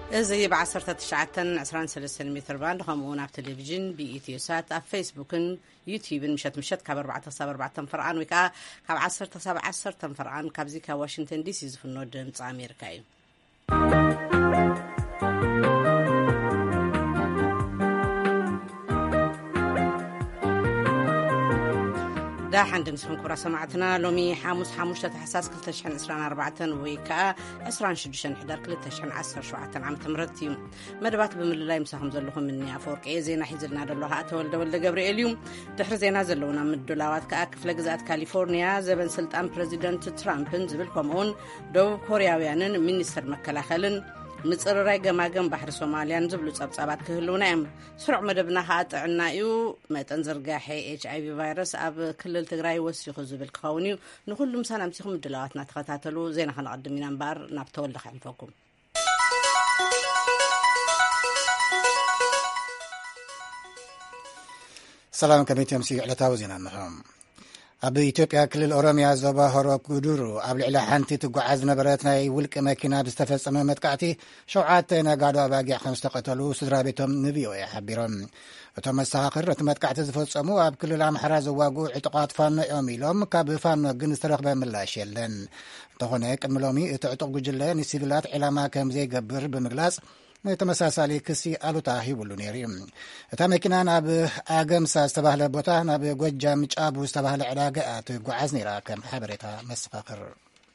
إذا بعصرة تشعتن 23 متر باند خمون على التلفزيون بإيتيوسات على فيسبوكن يوتيوب مشت كاب 4 فرعان وكا كاب 10 فرعان كابزيكا واشنطن دي سي في النود مصر أمريكا. دا حندن اسمكم كبرى سمعتنا لومي حاموس تحساس كل تشحن 24 ويكا 26 حدار كل تشحن 10 عام تمرتي مدبات بمللاي مساهم زلهم مني افورق اي زينا حيزلنا دلوها اتولد ولد جبريل يوم دحر زينا زلونا من الدولارات كاكفل جزات كاليفورنيا زبن سلطان بريزيدنت ترامب زبلكم هون دو كورياويانن مينستر مكلاخلن مصرراي جماجم بحر سوماليان زبلو صبصابات كهلونا سرع مدبنا هاطعنايو متن زرغاحي اتش اي في فيروس اب كلل تግራይ وسيخو زبل كونيو نكلم سلامتكم دلواتنا تخاتاتلو زينا خنقدمينا نبار نابتول خلفكم سلام كميتيم سي علتاو زينا نحوم أبي إثيوبيا كل الأوراميا زبا هروب قدورو قبل إلى حنتي تقعز نبرتنا يولك ماكينة بستفز أمامت قعتي شوعاتنا قادوا باقي 5 قتلوا سدرا بيتهم نبيو يحبيرهم وتم الساقر رتمت قعتي زفصمو أب كل العام زواقو عتقات فان يوميلهم كاب فان جنس ترقبا ملاش يلن تغنيك الملومي تعتق جلان السيفلات علما كم زي قبر بمقلاص تمساسالي كسي ألوتاهي ولونيري تامكنا ناب أجمسا استباهل بوتا ناب جوجا مجابو استباهل علاقات قعزني راكم حبرتها مسفاقر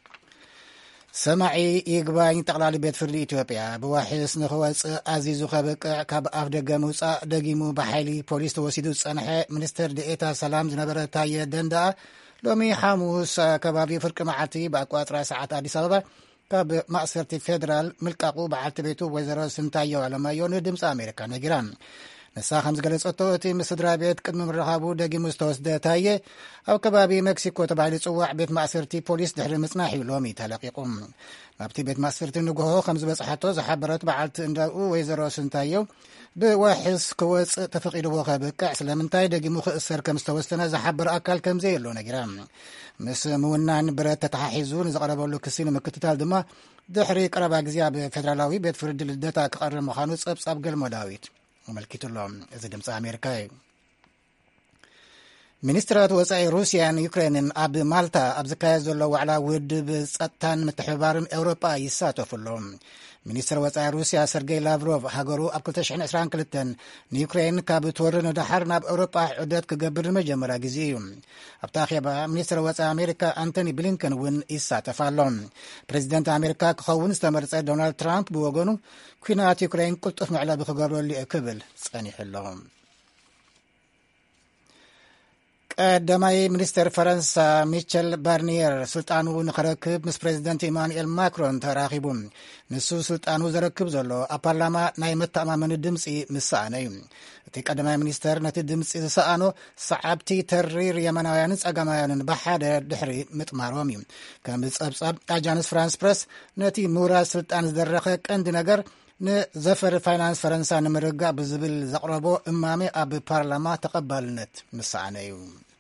سمعي يقباين تقلال بيت فرد إثيوبيا بواحس نخوص عزيزو خبق كاب أفدق موسى دقيمو بحيلي بوليس توسيدو صنحي منستر دئيتا سلام زنبرتا يدندا لومي حاموس كبابي فرق معتي بأكوات ساعات أديس أبابا كاب مأسرتي فيدرال ملقاقو بعلت بيتو وزراء سنتايو علما يونو دمس أمريكا نجران نسا خمس قلص أطوتي مصدرا بيت قدم الرهابو داقي مستوسدة تاية أو كبابي مكسيكو تبعي لصواع بيت مأسرتي بوليس دحر مصناحي لومي تلاقيقم مابتي بيت مأسرتي نقوهو 5 بصحتو زحبرت بعلت انداقو وزراء سنتايو بواحس كوز تفقيد وخابك سلامنتاي داقي مخسر كمستوستنا زحبر أكل كم زي اللو نجران مس مونان برات تتحيزون إذا قربوا له كسين مكتتال دما دحري قربا غزيا فدرالوي بيت فرد الدتا كقرر مخانو صبصاب قل مداويت وملكيت لهم إذا دمس أمريكا منسترات وصاي روسيا يوكرين أب مالطا أب زكايز لو على ود بسطان متحبار أوروبا يساتف لهم منستر وصاي روسيا سيرجي لافروف هاغرو أب كلتشحن إسران كلتن نيوكرين كاب تورن دحرنا بأوروبا عدات كجبر مجمرة جزيهم أبتاخي با منستر وصاي أمريكا أنتوني بلينكن وين يساتف لهم بريزيدنت أمريكا كخون استمر دونالد ترامب بوغونو كينات يوكرين قلت معلا بخبروا اللي أكبل صانح لهم قدماي منستر فرنسا ميشيل بارنير سلطانو نخركب مس بريزيدنت إيمانويل ماكرون تراخبون نسو سلطانو زركب زلو أبارلاما ناي متأمامن دمسي مساني تي قدماي منستر نتي دمسي سانو صعبتي ترير يمناويانس أقامايانن بحادة دحري متمارومي كان بتصاب أجانس فرانس بريس نتي مورا سلطان زدرخك عند نجر نزفر فاينانس فرنسا نمرقا بزبل زقربو امامي اب بارلما تقبلنت مسعنيو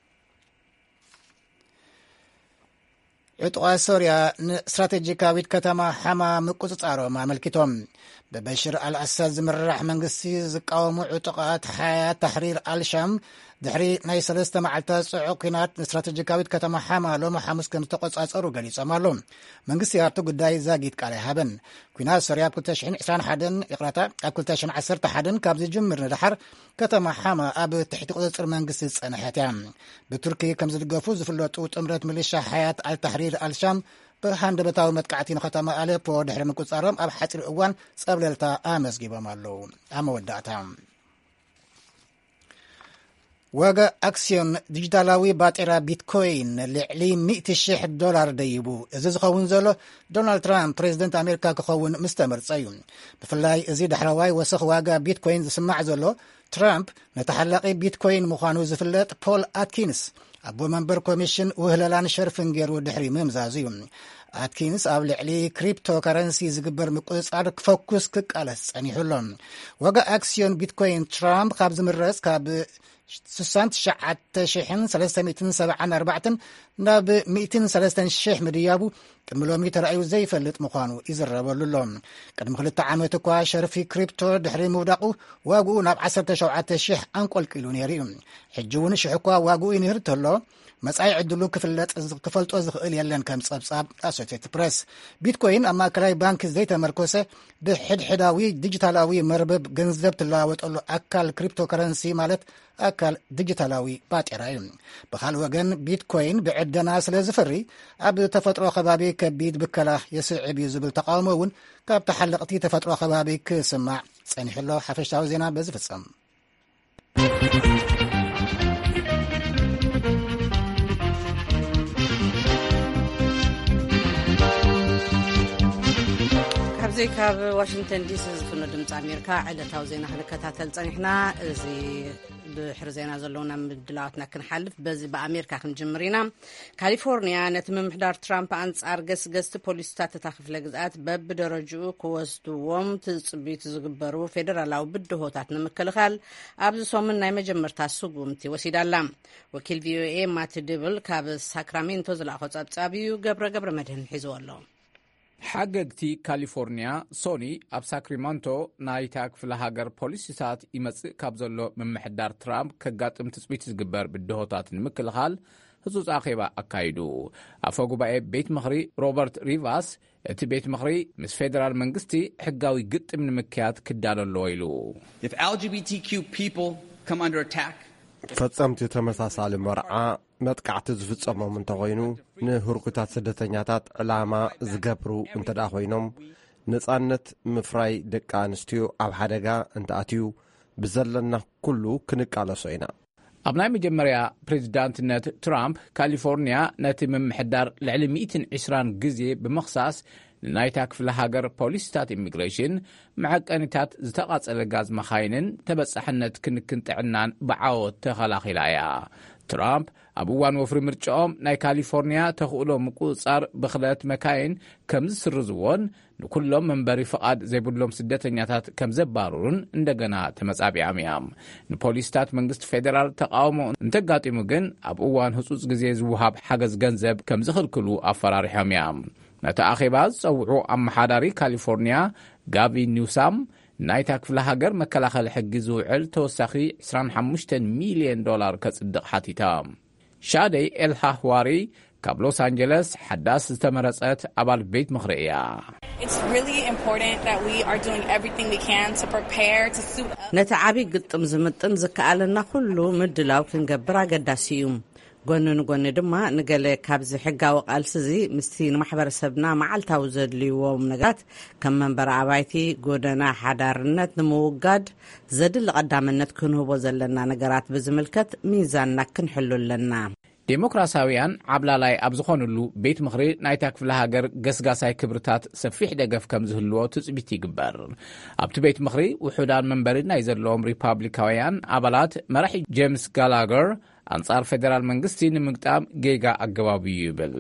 عطوا سوريا استراتيجيكاويت كتما حما مقصصارو ماملكتهم ببشر الاسد زمرح منغسي زقاومو عطقات حياه تحرير الشام دحري ناي 3 معلتات صعوقينات استراتيجيكاويت كتما حما لو محمس كم تقصصارو غليصمالو منغسي يارتو غداي زاغيت قال هابن كنا سوريا كلتشحن 21 اقراتا كلتشحن 11 كابز جمر ندحر كتما حما اب تحت قصصر منغسي صنحتيام بتركيا كم زدغفو زفلطو طمرت ميليشيا حياه التحرير الشام بهاند بتاو متقعتين ختما أليبو دحر مقصارم أب حصر أوان صبللتا أمسجيبم الله أمودعتهم وغا أكسيون ديجيتالاوي باتيرا بيتكوين لعلي $100,000 ديبو إذا زخون زلو دونالد ترامب بريزيدنت أمريكا كخون مستمر صيون بفلاي إزيد حرواي وسخ وغا بيتكوين زسمع زلو ترامب نتحلقي بيتكوين مخانو زفلت بول أتكينس أبو منبر كوميشن وهلالان شرفنجر ودحري ممزازيون أتكينس أبل عليه كريبتو كارنسي زقبر مقص عرق فوكس كالس أني حلون وقا أكسيون بيتكوين ترامب قابز مرس كاب 6,374 ናብ 103,000 ምድያቡ ቅድሚ ሎሚ ተረኣዩ ዘይፈልጥ ምዃኑ ይዝረበሉ ኣሎ ቅድሚ 2 ዓመት እኳ ሸርፊ ክሪፕቶ ድሕሪ ምውዳቑ ዋግኡ ናብ 17,000 አንቆልቂሉ ነይሩ እዩ ሕጂ እውን ሽሕ እኳ ዋግኡ ይንህርት ኣሎ መጻኢ ዕድሉ ክፈልጦ ዝኽእል የለን ከም ጸብጻብ ኣሶሴትድ ፕሬስ ቢትኮይን ኣብ ማእከላዊ ባንኪ ዘይተመርኮሰ ብሕድሕዳዊ ዲጂታላዊ መርበብ ገንዘብ ትለዋወጠሉ ኣካል ክሪፕቶ ከረንሲ ማለት ኣካል ዲጂታላዊ ባጤራ እዩ ብኻልእ ወገን ቢትኮይን ብዕደና ስለ ዝፈሪ ኣብ ተፈጥሮ ከባቢ ከቢድ ብከላ የስዕብ እዩ ዝብል ተቃውሞ እውን ካብ ተሓለቕቲ ተፈጥሮ ከባቢ ክስማዕ ጸኒሕሎ ሓፈሻዊ ዜና በዚ ፍጸም ካብ ዋሽንግተን ዲሲ ዝፍኖ ድምፂ ኣሜሪካ ዕለታዊ ዜና ክንከታተል ጸኒሕና እዚ ብሕሪ ዜና ዘለውና ምድላዋትና ክንሓልፍ በዚ ብኣሜሪካ ክንጅምር ኢና ካሊፎርኒያ ነቲ ምምሕዳር ትራምፕ ኣንጻር ገስገስቲ ፖሊስታት እታ ክፍለ ግዝኣት በብደረጅኡ ክወስድዎም ትፅቢት ዝግበሩ ፌደራላዊ ብድሆታት ንምክልኻል ኣብዚ ሰሙን ናይ መጀመርታ ስጉምቲ ወሲዳላ ወኪል ቪኦኤ ማት ድብል ካብ ሳክራሜንቶ ዝለኣኾ ጸብጻብ እዩ ገብረ መድህን ሒዝዎ ኣሎ ሓገግቲ ካሊፎርኒያ ሶኒ ኣብ ሳክራሜንቶ ናይታ ክፍለ ሃገር ፖሊስታት ይመጽእ ካብ ዘሎ ምምሕዳር ትራምፕ ከጋጥም ትጽቢት ዝግበር ብድሆታት ንምክልኻል ህጹጽ ኣኼባ ኣካይዱ ኣፈ ጉባኤ ቤት ምኽሪ ሮበርት ሪቫስ እቲ ቤት ምኽሪ ምስ ፌደራል መንግስቲ ሕጋዊ ግጥም ንምክያድ ክዳሎ ኣለዎ ኢሉ ፈጸምቲ ተመሳሳሊ መርዓ መጥቃዕቲ ዝፍጸሞም እንተኾይኑ ንህርኩታት ስደተኛታት ዕላማ ዝገብሩ እንተዳ ኮይኖም ነጻነት ምፍራይ ደቂ ኣንስትዮ ኣብ ሓደጋ እንተኣትዩ ብዘለና ኩሉ ክንቃለሶ ኢና ኣብ ናይ መጀመርያ ፕሬዚዳንትነት ትራምፕ ካሊፎርኒያ ነቲ ምምሕዳር ልዕሊ 120 ግዜ ብምኽሳስ ንናይታ ክፍለ ሃገር ፖሊስታት ኢሚግሬሽን መዐቀኒታት ዝተቓጸለ ጋዝ መኻይንን ተበጻሕነት ክንክን ጥዕናን ብዓወት ተኸላኺላ እያ ትራምፕ ኣብ እዋን ወፍሪ ምርጫኦም ናይ ካሊፎርኒያ ተኽእሎ ምቁፅጻር ብኽለት መካይን ከም ዝስርዝዎን ንኩሎም መንበሪ ፍቓድ ዘይብሎም ስደተኛታት ከም ዘባርሩን እንደገና ተመጻቢዖም እዮም ንፖሊስታት መንግስቲ ፌደራል ተቃውሞ እንተጋጢሙ ግን ኣብ እዋን ህጹጽ ግዜ ዝውሃብ ሓገዝ ገንዘብ ከም ዝኽልክሉ ኣፈራሪሖም እዮም ነቲ ኣኼባ ዝጸውዑ ኣመሓዳሪ ካሊፎርኒያ ጋቪን ኒውሳም ናይታ ክፍለ ሃገር መከላኸሊ ሕጊ ዝውዕል ተወሳኺ $25 ሚልዮን ከጽድቕ ሓቲቶም ሻደይ ኤልሃዋሪ ካብ ሎስ አንጀለስ ሓዳስ ዝተመረጸት ኣባል ቤት ምኽሪ እያ ነቲ ዓብይ ግጥም ዝምጥን ዝከኣለና ኩሉ ምድላው ክንገብር ኣገዳሲ እዩ ጎኒ ንጎኒ ድማ ንገለ ካብዚ ሕጋዊ ቃልሲ እዚ ምስቲ ንማሕበረሰብና መዓልታዊ ዘድልይዎም ነገራት ከም መንበሪ ኣባይቲ ጎደና ሓዳርነት ንምውጋድ ዘድሊ ቀዳምነት ክንህቦ ዘለና ነገራት ብዝምልከት ሚዛንና ክንሕሉ ኣለና ዴሞክራሲያውያን ዓብላላይ ኣብ ዝኾኑሉ ቤት ምኽሪ ናይታ ክፍለ ሃገር ገስጋሳይ ክብርታት ሰፊሕ ደገፍ ከም ዝህልዎ ትጽቢት ይግበር ኣብቲ ቤት ምኽሪ ውሑዳን መንበሪ ናይ ዘለዎም ሪፓብሊካውያን ኣባላት መራሒ ጄምስ ጋላገር አንጻር ፌደራል መንግስቲ ንምግጣም ጌጋ አገባቢ ይብል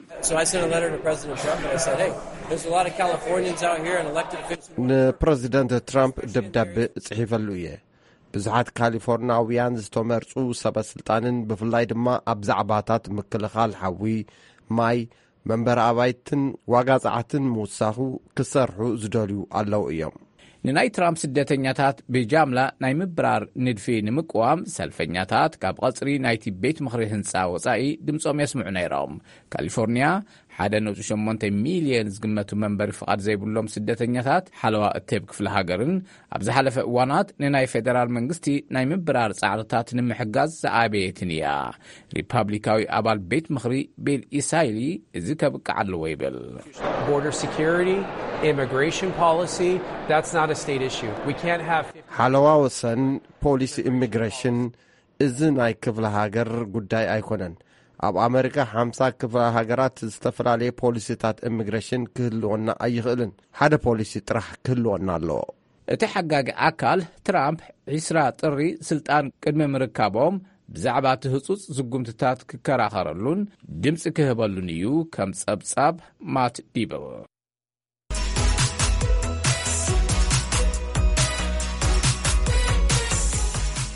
ንፕሬዚደንት ትራምፕ ደብዳቤ ጽሒፈሉ እየ ብዙሓት ካሊፎርኒያውያን ዝተመርጹ ሰበስልጣንን ብፍላይ ድማ ኣብ ዛዕባታት ምክልኻል ሓዊ ማይ መንበሪ ኣባይትን ዋጋ ጸዓትን ምውሳኹ ክሰርሑ ዝደልዩ ኣለዉ እዮም ንናይ ትራምፕ ስደተኛታት ብጃምላ ናይ ምብራር ንድፊ ንምቅዋም ሰልፈኛታት ካብ ቀጽሪ ናይቲ ቤት ምኽሪ ህንፃ ወጻኢ ድምፆም የስምዑ ነይሮም ካሊፎርኒያ 1.8 ሚልዮን ዝግመቱ መንበሪ ፍቓድ ዘይብሎም ስደተኛታት ሓለዋ እተብ ክፍለ ሃገርን ኣብ ዝሓለፈ እዋናት ንናይ ፌደራል መንግስቲ ናይ ምብራር ጻዕርታት ንምሕጋዝ ዝኣበየትን እያ ሪፓብሊካዊ ኣባል ቤት ምኽሪ ቢል ኢሳይሊ እዚ ከብቅዕ ኣለዎ ይብል border security immigration policy that's not a state issue we can't have ሓለዋ ወሰን ፖሊሲ ኢሚግሬሽን እዚ ናይ ክፍለ ሃገር ጉዳይ ኣይኮነን ኣብ ኣሜሪካ 50 ክፍለ ሃገራት ዝተፈላለዩ ፖሊሲታት ኢሚግሬሽን ክህልወና ኣይኽእልን ሓደ ፖሊሲ ጥራሕ ክህልወና ኣለዎ እቲ ሓጋጊ ኣካል ትራምፕ 20 ጥሪ ስልጣን ቅድሚ ምርካቦም ብዛዕባ እቲ ህጹጽ ዝጉምትታት ክከራኸረሉን ድምፂ ክህበሉን እዩ ከም ጸብጻብ ማት ዲብል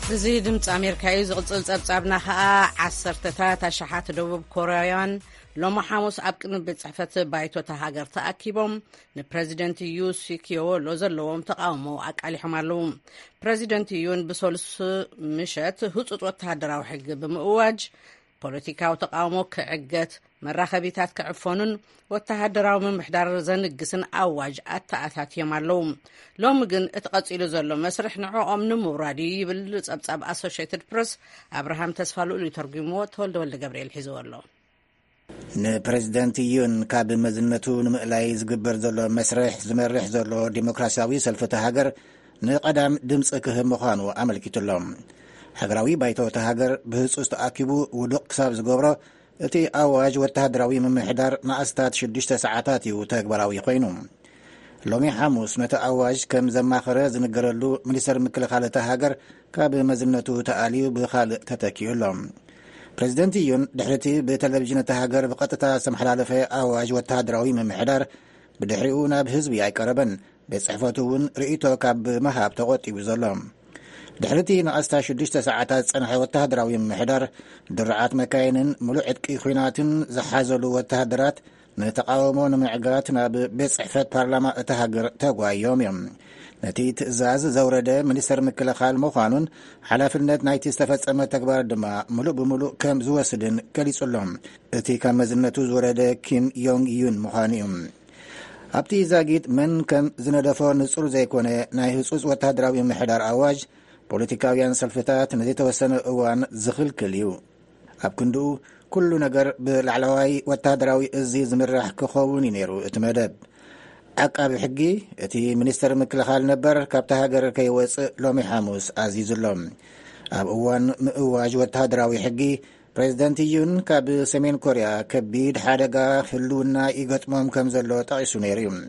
እዚ ድምፂ ኣሜሪካ እዩ። ዝቕፅል ጸብጻብና ከዓ 10ታት ኣሽሓት ደቡብ ኮርያውያን ሎሚ ሓሙስ ኣብ ቅድሚ ቤት ጽሕፈት ባይቶታ ሃገር ተኣኪቦም ንፕረዚደንት ዩ ሲክዮሎ ዘለዎም ተቃውሞ ኣቃሊሖም ኣለዉ። ፕረዚደንት ዩን ብሰሉስ ምሸት ህፁፅ ወተሃደራዊ ሕጊ ብምእዋጅ ፖለቲካዊ ተቃውሞ ክዕገት መራኸቢታት ክዕፈኑን ወተሃደራዊ ምምሕዳር ዘንግስን ኣዋጅ ኣተኣታትዮም ኣለዉ። ሎሚ ግን እቲ ቀፂሉ ዘሎ መስርሕ ንዕኦም ንምውራድ ይብል ጸብጻብ ኣሶሽትድ ፕረስ ኣብርሃም ተስፋልኡሉ ተርጉምዎ ተወልደ ወልደ ገብርኤል ሒዝዎ ኣሎ። ንፕረዚደንት ዩን ካብ መዝነቱ ንምእላይ ዝግበር ዘሎ መስርሕ ዝመርሕ ዘሎ ዲሞክራሲያዊ ሰልፍቲ ሃገር ንቐዳም ድምፂ ክህብ ምዃኑ ኣመልኪቱሎም። ሃገራዊ ባይቶታ ሃገር ብህፁፅ ተኣኪቡ ውዱቕ ክሳብ ዝገብሮ እቲ ኣዋጅ ወተሃደራዊ ምምሕዳር ንኣስታት 6 ሰዓታት እዩ ተግባራዊ ኮይኑ። ሎሚ ሓሙስ ነቲ ኣዋጅ ከም ዘማኸረ ዝንገረሉ ሚኒስተር ምክልኻል እታ ሃገር ካብ መዝነቱ ተኣልዩ ብኻልእ ተተኪኡሎም። ፕረዚደንት ዩን ድሕርቲ ብቴሌቭዥን እታ ሃገር ብቐጥታ ዝተመሓላለፈ ኣዋጅ ወተሃደራዊ ምምሕዳር ብድሕሪኡ ናብ ህዝቢ ኣይቀረበን። ቤት ጽሕፈቱ እውን ርእቶ ካብ መሃብ ተቖጢቡ ዘሎ። ድሕርቲ ንኣስታ 6 ሰዓታት ፀንሐ ወተሃደራዊ ምምሕዳር ድርዓት መካይንን ሙሉእ ዕጥቂ ኩናትን ዝሓዘሉ ወተሃደራት ንተቃውሞ ንምዕጋት ናብ ቤት ጽሕፈት ፓርላማ እታ ሃገር ተጓዮም እዮም። ነቲ ትእዛዝ ዘውረደ ሚኒስተር ምክልኻል ምዃኑን ሓላፍነት ናይቲ ዝተፈጸመ ተግባር ድማ ሙሉእ ብምሉእ ከም ዝወስድን ገሊጹሎም። እቲ ካብ መዝነቱ ዝወረደ ኪም ዮንግ ዩን ምዃኑ እዩ። ኣብቲ ዛጊድ መን ከም ዝነደፎ ንጹር ዘይኮነ ናይ ህፁፅ ወተሃደራዊ ምምሕዳር ኣዋጅ ፖለቲካውያን ሰልፍታት ንዘይተወሰነ እዋን ዝኽልክል እዩ። ኣብ ክንድኡ ኩሉ ነገር ብላዕለዋይ ወተሃደራዊ እዙ ዝምራሕ ክኸውን እዩ ነይሩ። እቲ መደብ ዓቃቢ ሕጊ እቲ ሚኒስተር ምክልኻል ነበር ካብቲ ሃገር ከይወፅእ ሎሚ ሓሙስ ኣዚዙሎም። ኣብ እዋን ምእዋጅ ወተሃደራዊ ሕጊ ፕሬዚደንት ዩን ካብ ሰሜን ኮርያ ከቢድ ሓደጋ ህልውና ይገጥሞም ከም ዘሎ ጠቒሱ ነይሩ እዩ።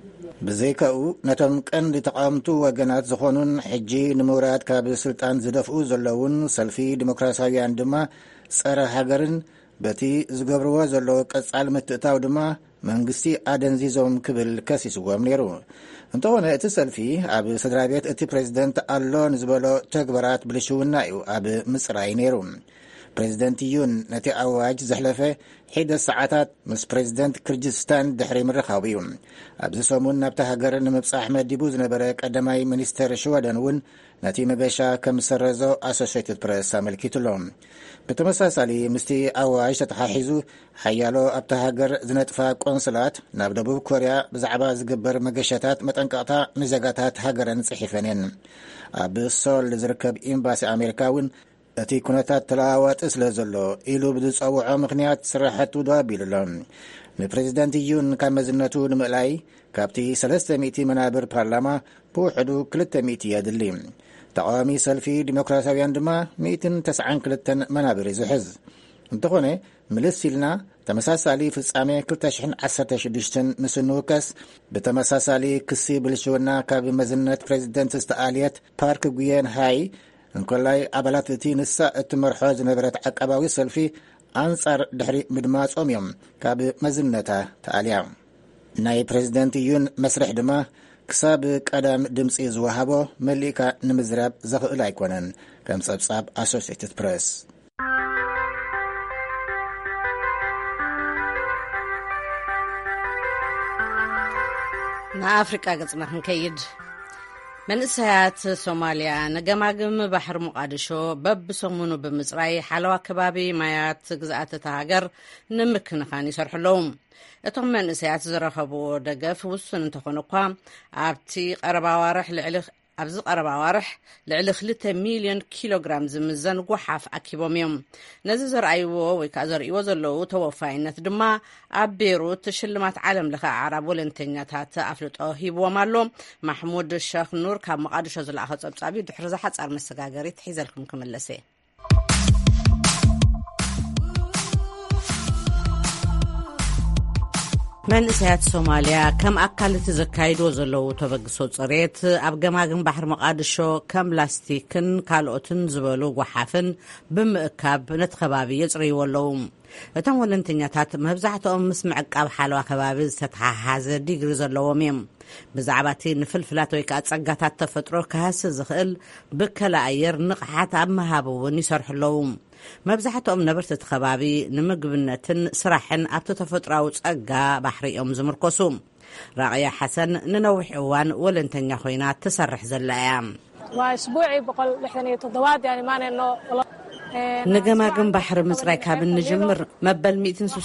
ብዘይከኡ ነቶም ቀንዲ ተቃወምቱ ወገናት ዝኾኑን ሕጂ ንምውራድ ካብ ስልጣን ዝደፍኡ ዘለውን ሰልፊ ዲሞክራሲያውያን ድማ ጸረ ሃገርን በቲ ዝገብርዎ ዘለዎ ቀጻል ምትእታው ድማ መንግስቲ ኣደንዚዞም ክብል ከሲስዎም ነይሩ። እንተኾነ እቲ ሰልፊ ኣብ ስድራ ቤት እቲ ፕሬዚደንት ኣሎ ንዝበሎ ተግባራት ብልሽውና እዩ ኣብ ምጽራይ ነይሩ። ፕሬዚደንት ዩን ነቲ ኣዋጅ ዘሕለፈ ሒደት ሰዓታት ምስ ፕሬዚደንት ክርጅስታን ድሕሪ ምርኻቡ እዩ። ኣብዚ ሰሙን ናብቲ ሃገር ንምብጻሕ መዲቡ ዝነበረ ቀዳማይ ሚኒስተር ሽወደን እውን ነቲ መገሻ ከም ሰረዞ ኣሶሽትድ ፕረስ ኣመልኪቱሎም። ብተመሳሳሊ ምስቲ ኣዋጅ ተተሓሒዙ ሓያሎ ኣብቲ ሃገር ዝነጥፋ ቆንስላት ናብ ደቡብ ኮርያ ብዛዕባ ዝግበር መገሻታት መጠንቀቕታ ንዜጋታት ሃገረን ጽሒፈን እየን። ኣብ ሶል ዝርከብ ኤምባሲ ኣሜሪካ እውን እቲ ኩነታት ተለዋዋጢ ስለ ዘሎ ኢሉ ብዝፀውዖ ምኽንያት ስራሕቱ ዶ ኣቢሉሎም። ንፕሬዚደንት ዩን ካብ መዝነቱ ንምእላይ ካብቲ 300 መናብር ፓርላማ ብውሕዱ 200 የድሊ። ተቃዋሚ ሰልፊ ዲሞክራሲያውያን ድማ 192 መናብር ዝሕዝ እንተኾነ ምልስ ኢልና ተመሳሳሊ ፍጻሜ 2016 ምስ ንውከስ ብተመሳሳሊ ክሲ ብልሽውና ካብ መዝነት ፕሬዚደንት ዝተኣልየት ፓርክ ጉየን ሃይ እንኮላይ ኣባላት እቲ ንሳ እትመርሖ ዝነበረት ዓቀባዊ ሰልፊ ኣንጻር ድሕሪ ምድማጾም እዮም ካብ መዝነታ ተኣልያ። ናይ ፕሬዚደንት ዩን መስርሕ ድማ ክሳብ ቀዳም ድምፂ ዝወሃቦ መሊእካ ንምዝራብ ዘኽእል ኣይኮነን ከም ጸብጻብ ኣሶሽትድ ፕረስ። ንኣፍሪቃ ገጽና ክንከይድ መንእሰያት ሶማልያ ንገማግም ባሕሪ ሞቃዲሾ በብሰሙኑ ብምጽራይ ሓለዋ ከባቢ ማያት ግዝኣት እታ ሃገር ንምክንኻን ይሰርሕለዉ። እቶም መንእሰያት ዝረኸብዎ ደገፍ ውሱን እንተኾነ እኳ ኣብዚ ቀረባ ዋርሕ ልዕሊ 2 ሚልዮን ኪሎግራም ዝምዘን ጓሓፍ ኣኪቦም እዮም። ነዚ ዘርእይዎ ወይ ከዓ ዘርእይዎ ዘለዉ ተወፋይነት ድማ ኣብ ቤይሩት ሽልማት ዓለም ለኸ ዓረብ ወለንተኛታት ኣፍልጦ ሂብዎም ኣሎ። ማሕሙድ ሸኽ ኑር ካብ መቃዲሾ ዝለኣኸ ጸብጻቢ ድሕሪ ዝሓጻር መሰጋገሪት ሒዘልኩም ክምለሰ። መንእሰያት ሶማልያ ከም ኣካል እቲ ዘካይድዎ ዘለዉ ተበግሶ ጽሬት ኣብ ገማግም ባሕሪ መቃዲሾ ከም ላስቲክን ካልኦትን ዝበሉ ጓሓፍን ብምእካብ ነቲ ከባቢ የጽርይዎ ኣለዉ። እቶም ወለንተኛታት መብዛሕትኦም ምስ ምዕቃብ ሓለዋ ከባቢ ዝተተሓሓዘ ዲግሪ ዘለዎም እዮም ብዛዕባ እቲ ንፍልፍላት ወይ ከዓ ጸጋታት ተፈጥሮ ክሃስስ ዝኽእል ብከላ ኣየር ንቕሓት ኣብ ምሃብ እውን ይሰርሑ ኣለዉ መብዛሕትኦም ነበርቲ እቲ ከባቢ ንምግብነትን ስራሕን ኣብቲ ተፈጥሮኣዊ ጸጋ ባሕሪ እዮም ዝምርኮሱ ራቕያ ሓሰን ንነዊሕ እዋን ወለንተኛ ኮይና ትሰርሕ ዘላ እያ واسبوعي بقول 67 يعني ما انه نجماجم بحر مصراي كاب النجمر مبل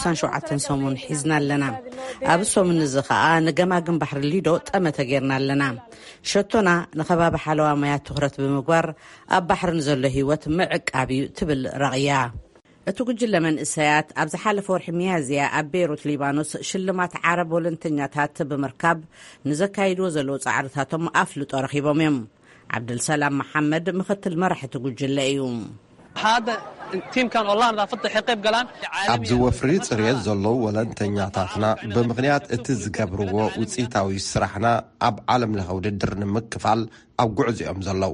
167 سومون حزنا لنا ابسو من الزخاء نجماجم بحر اللي دو تأمت غيرنا لنا شتونا نخباب حلوة ما يتغرت بمقور اب بحر نزل هيوت معك ابي تبل رغيا اتوجل من اسيات ابز حال فور حميازيا ابيروت ليبانوس شلمات عرب ولنتنياتات بمركب نزكايدو زلو صعرتاتهم افلط رخيبهم عبد السلام محمد مختل مرحة تقول يوم هذا تيم كان والله نظافة حقيب قلان عبد وفريد ريال زلو ولن تنياتاتنا بمغنيات اتزقبرو وصيتاوي سرحنا اب عالم له وددر نمكفال او قعز ام زلو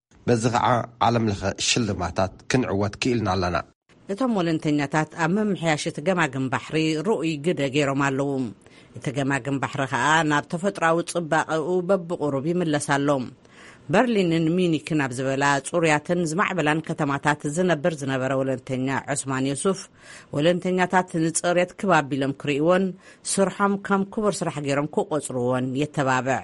بزغع عالم له شلماتات كنعوت كيلنا لنا እቶም ወለንተኛታት ኣብ መምሕያሸት ገማግም ባሕሪ ሩኡይ ግደ ገይሮም ኣለዉ እቲ ገማግም ባሕሪ ከዓ ናብ ተፈጥሮኣዊ ጽባቐኡ በብቑሩብ ይምለሳሎም برلين مينيك ناب زبلا صورياتن زمعبلان كتماتات ዝነበረ ወለንተኛ ዑስማን ዩሱፍ ወለንተኛታት ንጽሬት ከባቢ ለም ክሪእዎን ስርሖም ከም ክቡር ስራሕ ገይሮም ክቆጽሩዎን የተባበዕ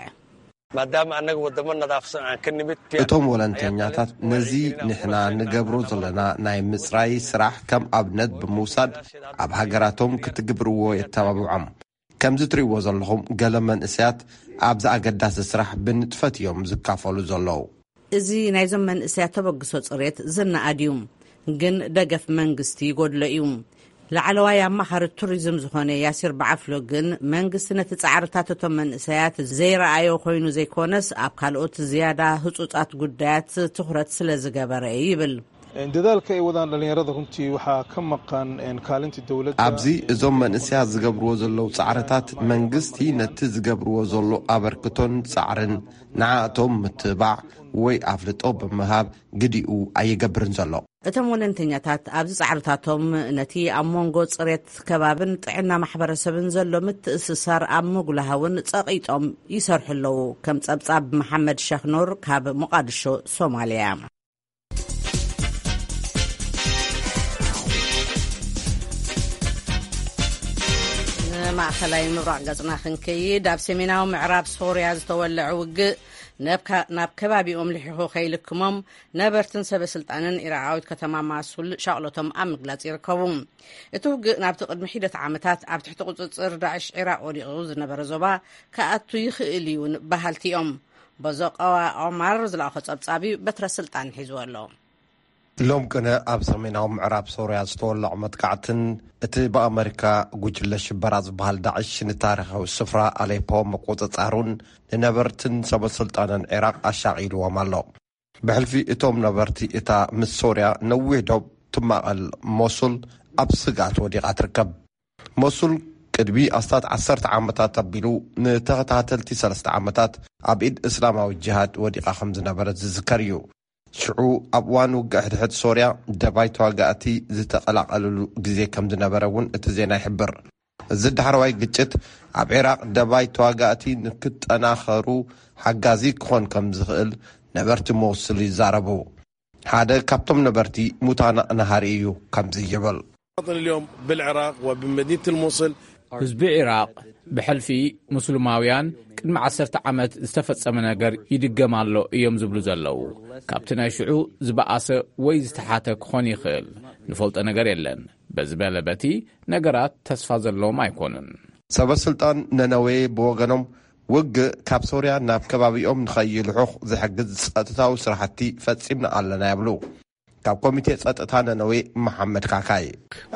ማዳም ኣነግ ወደመን ነዳፍሰን ከንብት እቶም ወለንተኛታት ነዚ ንሕና ንገብሮ ዘለና ናይ ምጽራይ ስራሕ ከም ኣብነት ብምውሳድ ኣብ ሃገራቶም ክትግብርዎ የተባብዖም كم زتريو زلهم قلمن اسيات ابز اقداس السرح بنتفت يوم زكافلو زلو ازي نايزم من اسيات تبقسو صريت زنا اديوم جن دقف منغستي قدلئيوم لعلوايا مخر التوريزم زخوني ياسر بعفلو جن منغستنا تتعرتاتو من اسيات زي رأيو خوينو زي كونس ابقالوت زيادة هتوتات قدات تخرت سلازقابر ايبل dadaalka ay wadaan dhalinyarada runtii waxa ka maqan kaalinta dawladda abzi izom manasiya zgabru zallo sa'aratat mangisti net zgabru zallo abarkaton sa'arin na'atom mutba' way aflito bimahab gidiu ayገብርን zallo እቶም ወለንተኛታት ኣብዚ ጻዕርታቶም ነቲ ኣብ መንጎ ጽሬት ከባብን ጥዕና ማሕበረሰብን ዘሎ ምትእስሳር ኣብ ምጉላሃውን ጸቂጦም ይሰርሑ ኣለዉ ከም ጸብጻብ መሐመድ ሸኽኖር ካብ ሞቃዲሾ ሶማሊያ ማእከላይ ምብራቅ ገጽና ክንከይድ ኣብ ሰሜናዊ ምዕራብ ሶርያ ዝተወልዐ ውግእ ናብ ከባቢኦም ልሒኹ ከይልክሞም ነበርትን ሰበስልጣንን ኢራቃዊት ከተማ ማሱል ሻቅሎቶም ኣብ ምግላጽ ይርከቡ እቲ ውግእ ናብቲ ቅድሚ ሒደት ዓመታት ኣብ ትሕቲ ቁፅፅር ዳዕሽ ኢራቅ ወዲቑ ዝነበረ ዞባ ከኣቱ ይኽእል እዩን ባህልቲኦም በዘቐዋ ዖማር ዝለኣኸ ጸብጻቢ በትረ ስልጣን ሒዙ ኣሎ لوم كنا أب سميناو معراب سوريا ستولع متقعتن اتي بأمريكا قجل شبراز بحال داعش نتاريخ والسفرة أليبو مقوطة عارون لنبرتن سبا سلطانا العراق الشاعيل ومالو بحلفي اتوم نبرتي اتا من سوريا نويه دوب تم الموصل أب سقات وديقات ركب موصل كدبي أستاذ 10 عامتات تبيلو نتغتاتلتي 3 عامتات أبيد إسلاماوي الجهاد وديقا 5 نبرت زكريو شعو أبوان وقعد حد سوريا دبايت واقعتي زتقلق قالوا جزي كم دنبرون اتزينا يحبر زد حرواي قجت أب عراق دبايت واقعتي نكت أنا خرو حقازي كون كم زغل نبرت موصلي زاربو هذا كابتم نبرتي متانا نهاريو كم زي جبل اليوم بالعراق وبمدينة الموصل حزب العراق بحلفي مسلماويان ቅድሚ 10 ዓመት ዝተፈጸመ ነገር ይድገማሎ እዮም ዝብሉ ዘለው ካብቲ ናይ ሽዑ ዝበኣሰ ወይ ዝተሓተ ክኾን ይኽእል ንፈልጦ ነገር የለን በዚ በለበቲ ነገራት ተስፋ ዘለዎም ኣይኮኑን ሰበስልጣን ነነዌ ብወገኖም ውግእ ካብ ሶርያ ናብ ከባቢኦም ንኸይልሑኽ ዝሕግዝ ጸጥታዊ ስራሕቲ ፈጺምና ኣለና ይብሉ ካብ ኮሚቴ ጸጥታ ነነዌ መሐመድ ካካይ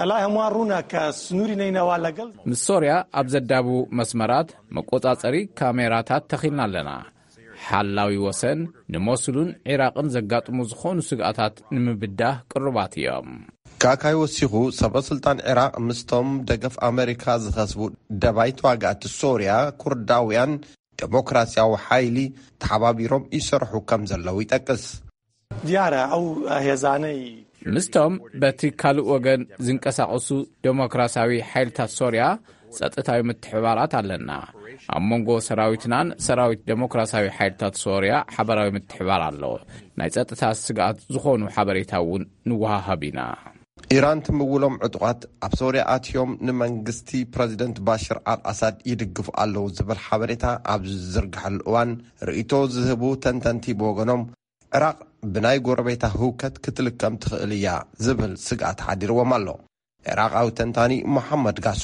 ምስ ሶርያ ኣብ ዘዳቡ መስመራት መቆጻጸሪ ካሜራታት ተኺልና ኣለና ሓላዊ ወሰን ንሞስሉን ኢራቅን ዘጋጥሙ ዝኾኑ ስግኣታት ንምብዳህ ቅርባት እዮም ካካይ ወሲኹ ሰበስልጣን ኢራቅ ምስቶም ደገፍ ኣሜሪካ ዝኸስቡ ደባይት ዋጋእቲ ሶርያ ኩርዳውያን ዴሞክራሲያዊ ሓይሊ ተሓባቢሮም ይሰርሑ ከም ዘለው ይጠቅስ ምስቶም በቲ ካልእ ወገን ዝንቀሳቐሱ ዴሞክራሲያዊ ሓይልታት ሶርያ ጸጥታዊ ምትሕብባራት ኣለና። ኣብ መንጎ ሰራዊትናን ሰራዊት ዴሞክራሲያዊ ሓይልታት ሶርያ ሓበራዊ ምትሕብባር ኣሎ። ናይ ጸጥታ ስጋት ዝኾኑ ሓበሬታ እውን ንወሃሃብ ኢና። ኢራን ትምውሎም ዕጡቓት ኣብ ሶርያ ኣትዮም ንመንግስቲ ፕረዚደንት ባሽር አልአሳድ ይድግፉ ኣለዉ ዝብል ሓበሬታ ኣብ ዝዝርግሐሉ እዋን ርእቶ ዝህቡ ተንተንቲ ብወገኖም ዕራቕ ብናይ ጎረቤታ ህውከት ክትልከም ትኽእል እያ ዝብል ስጋት ሓዲርዎም ኣሎ። ዕራቃዊ ተንታኒ መሐመድ ጋሱ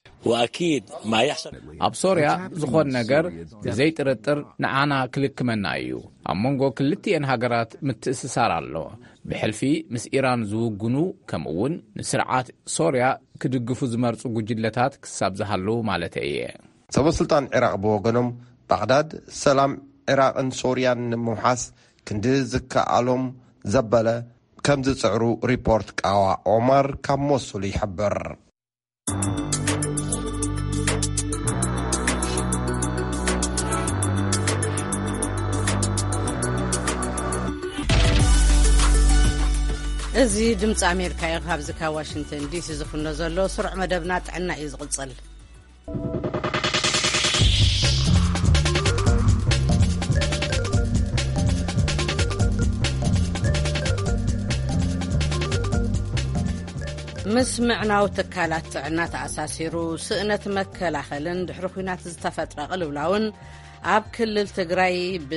ኣብ ሶርያ ዝኾን ነገር ብዘይ ጥርጥር ንዓና ክልክመና እዩ። ኣብ መንጎ ክልቲአን ሃገራት ምትእስሳር ኣሎ። ብሕልፊ ምስ ኢራን ዝውግኑ ከምኡውን ንስርዓት ሶርያ ክድግፉ ዝመርፁ ጉጅለታት ክሳብ ዝሃለዉ ማለት እየ። ሰበስልጣን ዕራቕ ብወገኖም ባግዳድ ሰላም ዕራቕን ሶርያን ንምምሓስ ክንዲ ዝከኣሎም ዘበለ ከም ዝጽዕሩ ሪፖርት ቃዋ ዑመር ካብ ሞሱል ይሕብር። እዚ ድምፂ ኣሜሪካ እዩ። ካብዚ ካብ ዋሽንግተን ዲሲ ዝፍኖ ዘሎ ስሩዕ መደብና ጥዕና እዩ ዝቕፅል። ምስ ምዕናዊ ትካላት ጥዕና ተኣሳሲሩ ስእነት መከላኸልን ድሕሪ ኩናት ዝተፈጥረ ቅልውላውን ኣብ ክልል ትግራይ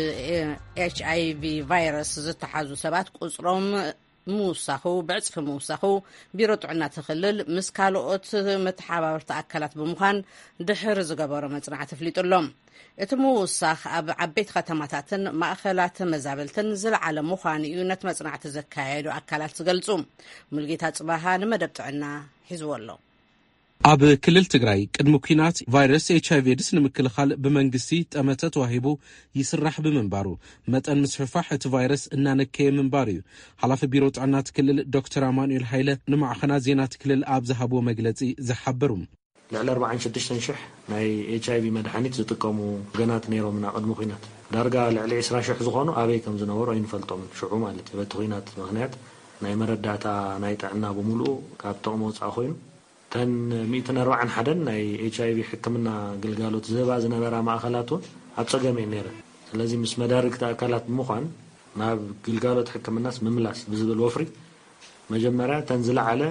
ብኤችአይቪ ቫይረስ ዝተሓዙ ሰባት ቁፅሮም ምውሳኹ ብዕፅፊ ምውሳኹ ቢሮ ጥዕና ትኽልል ምስ ካልኦት መተሓባበርቲ ኣካላት ብምዃን ድሕሪ ዝገበሮ መጽናዕቲ ኣፍሊጡሎም። እቲ ምውሳኽ ኣብ ዓበይቲ ከተማታትን ማእኸላት መዛበልትን ዝለዓለ ምዃኑ እዩ ነቲ መጽናዕቲ ዘካየዱ ኣካላት ዝገልጹ። ሙልጌታ ጽባሃ ንመደብ ጥዕና ሒዝዎ ኣሎ። ኣብ ክልል ትግራይ ቅድሚ ኩናት ቫይረስ ኤችአይቪ ኤድስ ንምክልኻል ብመንግስቲ ጠመተ ተዋሂቡ ይስራሕ ብምንባሩ መጠን ምስሕፋሕ እቲ ቫይረስ እናነከየ ምንባር እዩ። ሓላፊ ቢሮ ጥዕና ክልል ዶክተር አማኑኤል ሃይለ ንማዕኸናት ዜና ክልል ኣብ ዝሃብዎ መግለጺ ዝሓበሩ ልዕሊ 46,000 ናይ ኤችአይቪ መድሓኒት ዝጥቀሙ ገናት ነይሮምና ቅድሚ ኩናት ዳርጋ ልዕሊ 20,000 ዝኾኑ ኣበይ ከም ዝነበሩ ኣይንፈልጦምን። ሽዑ ማለት በቲ ኩናት ምክንያት ናይ መረዳእታ ናይ ጥዕና ብምሉኡ ካብ ጥቕሚ ወፃኢ ኮይኑ ተን 141 ናይ ኤችአይቪ ሕክምና ግልጋሎት ዝህባ ዝነበራ ማእኸላት ኣብ ፀገም እየን ነይረን። ስለዚ ምስ መዳርግቲ ኣካላት ብምዃን ናብ ግልጋሎት ሕክምናስ ምምላስ ብዝብል ወፍሪ መጀመርያ ተን ዝለዓለ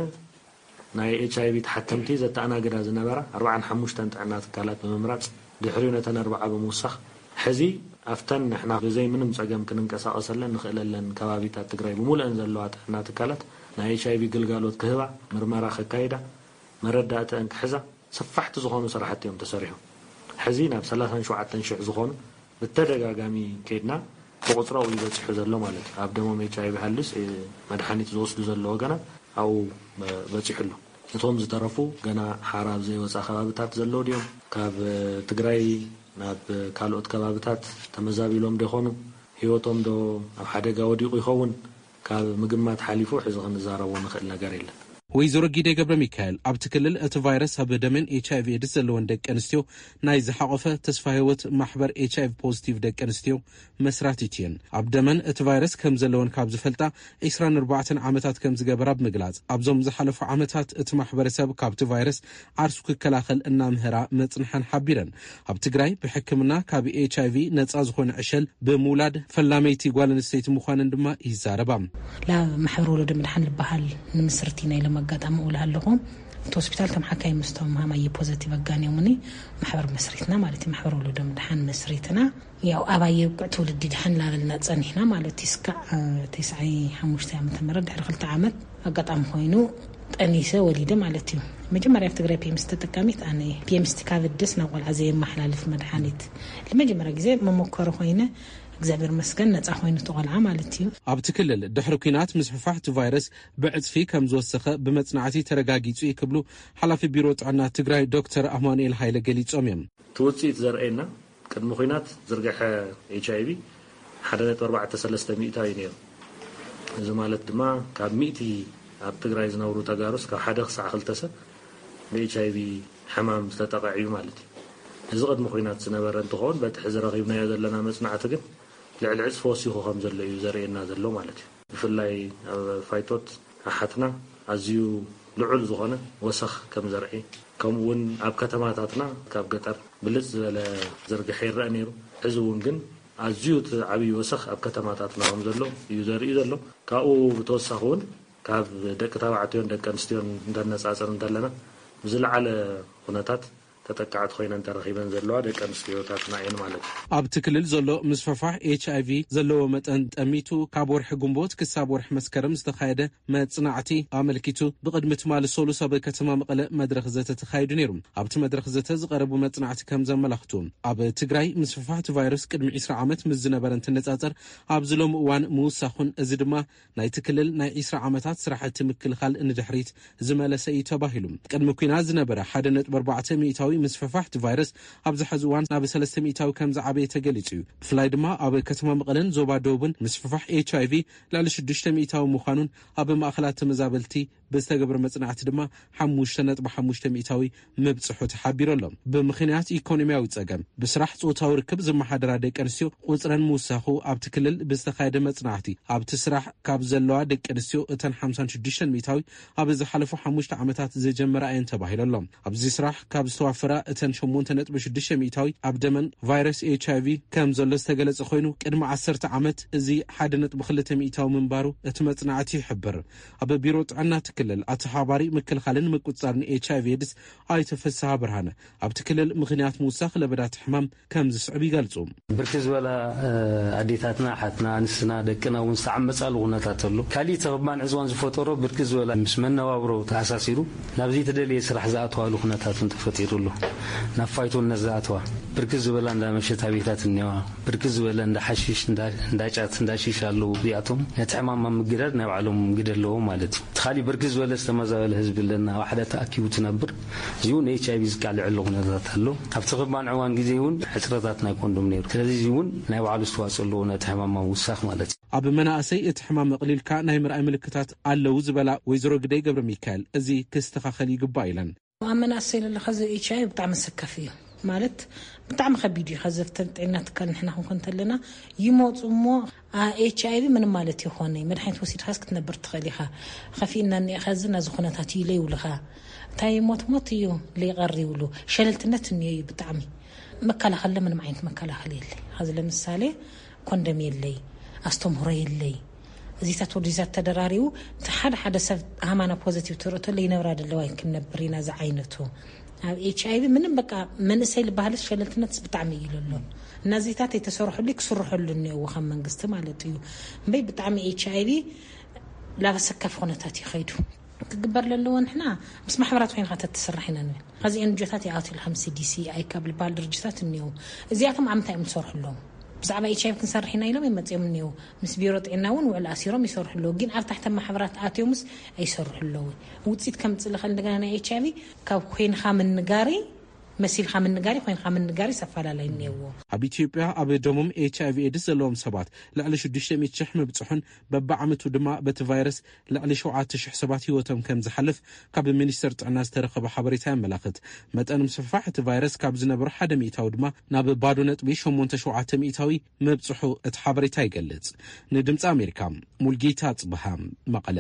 ናይ ኤችአይቪ ተሓከምቲ ዘተኣናግዳ ዝነበራ 45 ጥዕና ትካላት ብምምራፅ ድሕሪኡ ነተን 40 ብምውሳኽ ሕዚ ኣፍተን ንሕና ብዘይ ምንም ፀገም ክንንቀሳቐሰለን ንኽእለለን ከባቢታት ትግራይ ብምሉአን ዘለዋ ጥዕና ትካላት ናይ ኤችአይቪ ግልጋሎት ክህባ ምርመራ ከካይዳ መረዳእተን ክሕዛ ሰፋሕቲ ዝኾኑ ስራሕቲ እዮም ተሰሪሖም ሕዚ ናብ 37,000 ዝኾኑ ብተደጋጋሚ ከይድና ብቁፅራው ይበፅሑ ዘሎ ማለት ኣብ ደሞም ኤችአይቪ ሃልስ መድሓኒት ዝወስዱ ዘሎ ወገናት ኣው በፂሑሉ እቶም ዝተረፉ ገና ሓራብ ዘይወፃ ከባቢታት ዘሎ ድዮም ካብ ትግራይ ናብ ካልኦት ከባቢታት ተመዛቢሎም ደኾኑ ህይወቶም ዶ ኣብ ሓደጋ ወዲቑ ይኸውን ካብ ምግማት ሓሊፉ ሕዚ ክንዛረቦ ንኽእል ነገር የለን። ወይዘሮ ጊደ ገብረ ሚካኤል ኣብቲ ክልል እቲ ቫይረስ ኣብ ደመን ኤችአይቪ ኤድስ ዘለወን ደቂ ኣንስትዮ ናይ ዝሓቆፈ ተስፋ ህይወት ማሕበር ኤችአይቪ ፖዚቲቭ ደቂ ኣንስትዮ መስራቲት እየን። ኣብ ደመን እቲ ቫይረስ ከም ዘለወን ካብ ዝፈልጣ 24 ዓመታት ከም ዝገበራ ብምግላጽ ኣብዞም ዝሓለፉ ዓመታት እቲ ማሕበረሰብ ካብቲ ቫይረስ ዓርሱ ክከላኸል እናምህራ መጽንሐን ሓቢረን። ኣብ ትግራይ ብሕክምና ካብ ኤችአይቪ ነፃ ዝኾነ ዕሸል ብምውላድ ፈላመይቲ ጓል ኣንስተይቲ ምዃነን ድማ ይዛረባ። ማሕበር ወለዶ ምድሓን ዝበሃል ንምስርቲና ኢሎም አጋጣሚ እውልሃ ኣለኹም እቲ ሆስፒታል ከም ሓካይ ምስቶም ሃማይ ፖዚቲቭ ኣጋንዮምኒ ማሕበር መስሪትና ማለት ማሕበር ወለዶ ምድሓን መስሪትና ያው ኣባይ ቁዕት ወለዲ ድሓን ላበልና ጸኒሕና ማለት እስካ 95 ዓመተ ምህረት ድሕሪ 2 ዓመት አጋጣሚ ኮይኑ ጠኒሰ ወሊደ ማለት እዩ። መጀመሪያ ኣብ ትግራይ ፒኤምሲ ተጠቃሚት ኣነ ፒኤምሲ ካብ ደስ ናብ ቆልዓ ዘየመሓላልፍ መድሓኒት ለመጀመሪያ ግዜ መሞከረ ኮይነ እግዚአብሔር መስገን ነፃ ኮይኑ ተቆልዓ ማለት እዩ። ኣብቲ ክልል ድሕሪ ኩናት ምስሕፋሕ እቲ ቫይረስ ብዕፅፊ ከም ዝወሰኸ ብመጽናዕቲ ተረጋጊጹ ይክብሉ ሓላፊ ቢሮ ጥዕና ትግራይ ዶክተር አማኑኤል ሃይለ ገሊጾም እዮም። ትውፅኢት ዘርኤና ቅድሚ ኩናት ዝርግሐ ኤችአይቪ 1.43 ሚእታዊ ነይሩ። እዚ ማለት ድማ ካብ 100 ኣብ ትግራይ ዝነብሩ ተጋሩስ ካብ 1 ክሳዕ 2 ሰብ ብኤችአይቪ ሕማም ዝተጠቅዑ ማለት እዩ። እዚ ቅድሚ ኩናት ዝነበረ እንትኾን በቲ ሕዚ ረኺብናዮ ዘለና መጽናዕቲ ግን ልዕሊ ዕፅፊ ወሲኹ ከም ዘሎ እዩ ዘርኤና ዘሎ ማለት እዩ። ብፍላይ ኣብ ፋይቶት ኣሓትና ኣዝዩ ልዑል ዝኾነ ወሰኽ ከም ዘርኢ ከምኡውን ኣብ ከተማታትና ካብ ገጠር ብልጽ ዝበለ ዘርግሐ ይረአ ነይሩ ሕዚ እውን ግን ኣዝዩ ዓብዪ ወሰኽ ኣብ ከተማታትና ከም ዘሎ እዩ ዘርኢ ዘሎ ካብኡ ብተወሳኺ እውን ካብ ደቂ ተባዕትዮን ደቂ ኣንስትዮን እንዳነጻጸር እንተለና ብዝለዓለ ኩነታት ተጠቃዕት ኮይነን ተረኺበን ዘለዋ ደቂ ኣንስትዮታትና እየን ማለት እዩ ኣብቲ ክልል ዘሎ ምስፍፋሕ HIV ዘለዎ መጠን ጠሚቱ ካብ ወርሒ ግንቦት ክሳብ ወርሒ መስከረም ዝተኻየደ መጽናዕቲ ኣመልኪቱ ብቅድሚ ትማል ሶሉስ ኣብ ከተማ መቐለ መድረኽ ዘተ ተኻይዱ ነይሩ ኣብቲ መድረኽ ዘተ ዝቐረቡ መጽናዕቲ ከም ዘመላኽቱ ኣብ ትግራይ ምስፍፋሕ እቲ ቫይረስ ቅድሚ 20 ዓመት ምስ ዝነበረ እንትነጻጸር ኣብ ዝሎም እዋን ምውሳኹን እዚ ድማ ናይቲ ክልል ናይ 20 ዓመታት ስራሕቲ ምክልኻል ንድሕሪት ዝመለሰ እዩ ተባሂሉ ቅድሚ ኩናት ዝነበረ 1.4 ሚእታዊ ምስፍፋሕ እቲ ቫይረስ ኣብ ዝሕዚ እዋን ናብ 3 ሚእታዊ ከም ዝዓበየ ተገሊጹ እዩ ብፍላይ ድማ ኣብ ከተማ መቐለን ዞባ ደቡብን ምስፍፋሕ HIV ልዕሊ 6 ሚእታዊ ምዃኑን ኣብ ማእኸላት ተመዛበልቲ ብዝተገብረ መጽናዕቲ ድማ 5.5 ሚእታዊ ምብጽሑ ተሓቢሩ ኣሎ ብምኽንያት ኢኮኖሚያዊ ጸገም ብስራሕ ጾታዊ ርክብ ዝመሓደራ ደቂ ኣንስትዮ ቁጽረን ምውሳኹ ኣብቲ ክልል ብዝተኻየደ መጽናዕቲ ኣብቲ ስራሕ ካብ ዘለዋ ደቂ ኣንስትዮ እተን 56 ሚእታዊ ኣብ ዝሓለፉ 5 ዓመታት ዝጀመራ እየን ተባሂሉ ኣሎ ኣብዚ ስራሕ ካብ ዝተዋፈራ እተን 8.6 ሚእታዊ ኣብ ደመን ቫይረስ HIV ከም ዘሎ ዝተገለጸ ኮይኑ ቅድሚ 10 ዓመት እዚ 1.2 ሚእታዊ ምንባሩ እቲ መጽናዕቲ ይሕብር ኣብ ቢሮ ጥዕና ትክልል ኣተሓባሪ ምክልኻልን ምቁጽጻርን HIV ኤድስ ኣይተፈስሓ ብርሃነ ኣብቲ ክልል ምኽንያት ምውሳኽ ለበዳት ሕማም ከም ዝስዕብ ይገልጹ ብርኪ ዝበላ ኣዴታትና ሓትና ኣንስትና ደቅና እውን ዝተዓመጻሉ ኩነታት ኣሎ ካሊእ ተኸባን ዕዝዋን ዝፈጠሮ ብርኪ ዝበላ ምስ መነባብሮ ተኣሳሲሩ ናብዚ ተደልየ ስራሕ ዝኣተዋሉ ኩነታት ተፈጢሩሉ ናብ ፋይቶን ነዛኣተዋ ብርኪ ዝበላ እንዳ መሸታ ቤታት እኒዋ ብርኪ ዝበላ እንዳ ሓሺሽ እንዳጫት እንዳሺሽ ኣለዉ እዚኣቶም ነቲ ሕማም ምግዳድ ናይ ባዕሎም ግደለዎ ማለት እዩ ተኻሊ ብርኪ ዝበለ ዝተመዛበለ ህዝቢ ኣለና ዋሕዳ ተኣኪቡ ትነብር እዚኡ ንኤችኣይቪ ዝቃልዕሉ ኩነታት ኣሎ ኣብቲ ኽባን ዕዋን ግዜ እውን ሕፅረታት ናይ ኮንዶም ነይሩ ስለዚ እዚ እውን ናይ ባዕሉ ዝተዋፅኦ ኣለዎ ነቲ ሕማም ውሳኽ ማለት እዩ ኣብ መናእሰይ እቲ ሕማም መቕሊልካ ናይ ምርኣይ ምልክታት ኣለዉ ዝበላ ወይዘሮ ግደይ ገብረ ሚካኤል እዚ ክስተኻኸል ይግባእ ኢለን ኣብ መናእሰይ ለለኸዚ ኤችኣይቪ ብጣዕሚ ሰካፍ እዩ ማለት ብጣዕሚ ከቢድ እዩ ከዘፍተን ጥዕና ትካል ንሕና ክንኮን ተለና ይሞፁ እሞ ኤችኣይቪ ምንም ማለት ይኾነ መድሓኒት ወሲድካስ ክትነብር ትኽእል ኢኻ ከፊእና እኒአኸዚ ናዚ ኩነታት እዩ ለይብልኻ እንታይ ሞት እዩ ለይቐሪ ይብሉ ሸለልትነት እኒኦ እዩ ብጣዕሚ መከላኸል ምንም ዓይነት መከላኸል የለይ ከዚ ለምሳሌ ኮንደም የለይ ኣስተምህሮ የለይ እዚታት ወዲዛት ተደራሪቡ ሓደ ሰብ ሃማና ፖዚቲቭ ትርቶ ለይነብራ ደለዋ ክንነብር ኢና ዛ ዓይነቱ ኣብ ኤችኣይቪ ምንም በቃ መንእሰይ ልባህል ሸለልትነት ብጣዕሚ ይለሎ እናዚታት የተሰርሑሉ ክስርሑሉ ነው ከም መንግስቲ ማለት እዩ እምበይ ብጣዕሚ ኤችኣይቪ ላበሰከፍ ኩነታት ይኸይዱ ክግበር ለለዎ ንሕና ምስ ማሕበራት ኮይንካ ተተሰርሕ ኢና ንብል ከዚ ኤንጆታት ይኣትሉ ከም ሲዲሲ ኣይካብ ልባል ድርጅታት እኒው እዚኣቶም ኣምታይ ምሰርሑሎም ብዛዕባ ኤችኣይቪ ክንሰርሕና ኢሎም ይመፅኦም እኒው ምስ ቢሮ ጥዕና እውን ውዕል ኣሲሮም ይሰርሑሉ ግን ኣብ ታሕቲ ማሕበራት ኣትዮምስ ኣይሰርሑሉ ውፅኢት ከም ፅልኸ እንደገና ናይ ኤችኣይቪ ካብ ኮይንካ ምንጋሪ መሲልካ ምንጋሪ ኮይንካ ምንጋሪ ሰፋላላይ እኒው ኣብ ኢትዮጵያ ኣብ ደሞም ኤችኣይቪ ኤድስ ዘለዎም ሰባት ልዕሊ 600,000 ምብፅሑን በብዓመቱ ድማ በቲ ቫይረስ ልዕሊ 7,000 ሰባት ህይወቶም ከም ዝሓልፍ ካብ ሚኒስተር ጥዕና ዝተረኸበ ሓበሬታ የመላኽት መጠን ምስፍፋሕ እቲ ቫይረስ ካብ ዝነበሩ 1 ሚእታዊ ድማ ናብ ባዶ ነጥቢ 8.7 ሚእታዊ ምብፅሑ እቲ ሓበሬታ ይገልጽ ንድምፂ ኣሜሪካ ሙልጌታ ጽብሃ መቐለ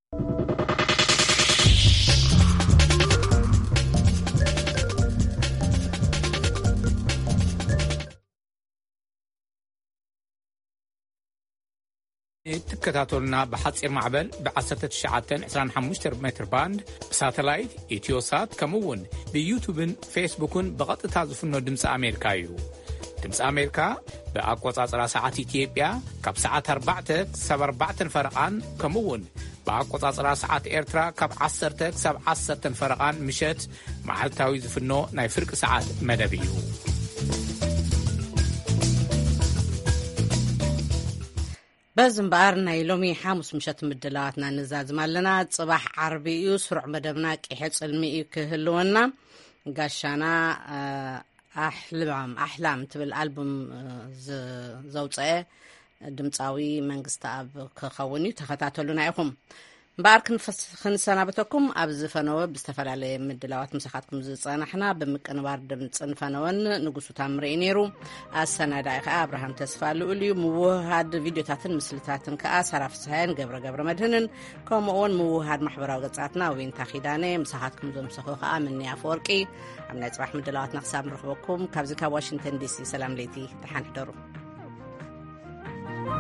تكتاتولنا بحصير معبل ب1925 متر باند بساتلايت إتيوسات كمون بيوتيوبن فيسبوكن بغط تازفنو دمس أمريكايو دمس أمريكا بأقوى ساعات إثيوبيا كاب ساعات 4 فرقان كمون بأقوى ساعات إيرترا كاب 10 فرقان مشت معلتاوي زفنو ناي فرق ساعات مدبيو بزنبار نايلومي حامس مشات مدلاتنا نزاز مالنا صباح عربي يسرع مدبنا كيحص المئي كهلونا قاشانا أحلام تبل ألبوم زوجة دمتاوي منقستا كخوني تخطاتلونا يقوم بارك خنسنابتكم أبز فنو بستفعل مدلوات مساحاتكم زصنا إحنا بمكنبار دمتصن فنون نقصو تامري نيرو السنة دايخة أبراهام تسفالو اليوم موهاد فيديوتاتن مسلتاتن كأسر أفسهين قبر مدهنن كومون موهاد محبرة وقصاتنا وين تاخيداني مساحاتكم زو مسخوخة مني أفوركي عمنا يصبح مدلوات نقصاب نرخبكم كابزيكا واشنطن دي سي سلام ليتي تحان حدرو